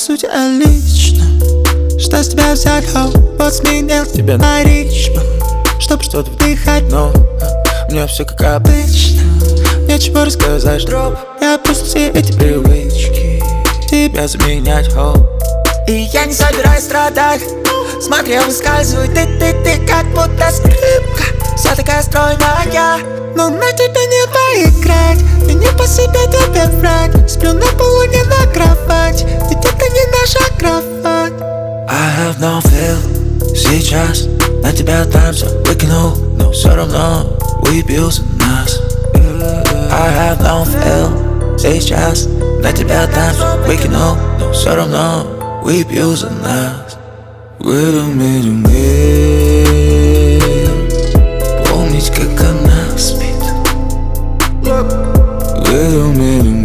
сути, лично. Что с тебя взять, вот сменил тебя на ритм, чтоб что-то вдыхать, но мне все как обычно. Нечего рассказать, дроп. Я просто все эти привычки тебя заменять, И я не собираюсь страдать. Смотри, выскальзывай, ты как будто скрипка, вся такая стройная, но на тебя не поиграть. И не по себе тебе врать. Сплю на полу, не на кровать, ведь это не наша кровать. I have no feel. Сейчас на тебя танцу выкинул, но все равно выпился нас. I have no feel. Сейчас на тебя танцу выкинул, но все равно выпил за нас. В этом мире помнить, как она спит. В этом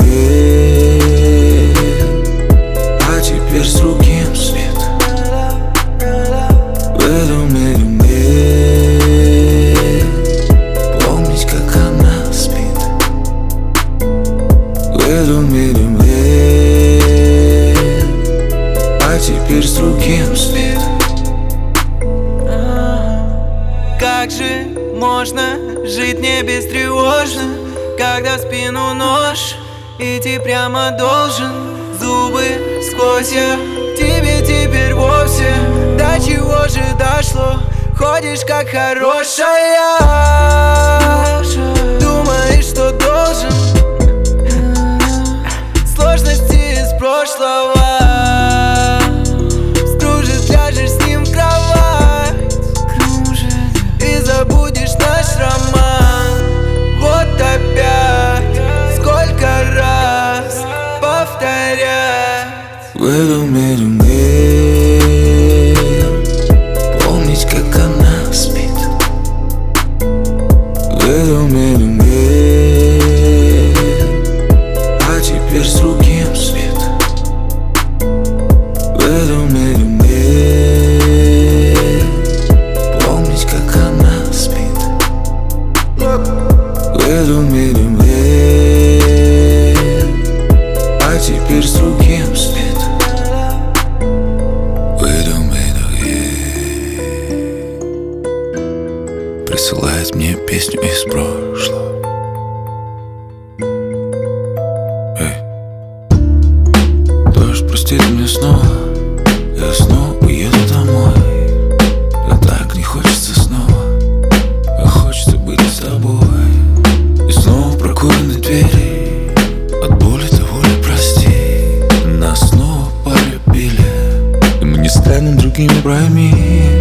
мире а теперь с другим свет. В этом мире помнить, как она спит. В этом мире а теперь с другим свет. Как же можно жить не бестревожно, когда в спину нож идти прямо должен? Зубы сквозь я тебе теперь вовсе. До чего же дошло? Ходишь как хорошая, думаешь, что должен. Сложности из прошлого. Скружит, ляжешь с ним в кровать и забудешь наш роман. Вот опять, сколько раз повторять. В этом мире помнить, как она спит. В этом мире а теперь с другим свет. В этом мире помнить, как она спит. В этом мире а теперь с другим свет. В этом мире присылает мне песню из прошлого. Дождь, прости меня снова, я снова уеду домой. А так не хочется снова, а хочется быть с тобой. И снова прокурены двери, от боли до воли прости. Нас снова полюбили, и мы не станем другими, пойми.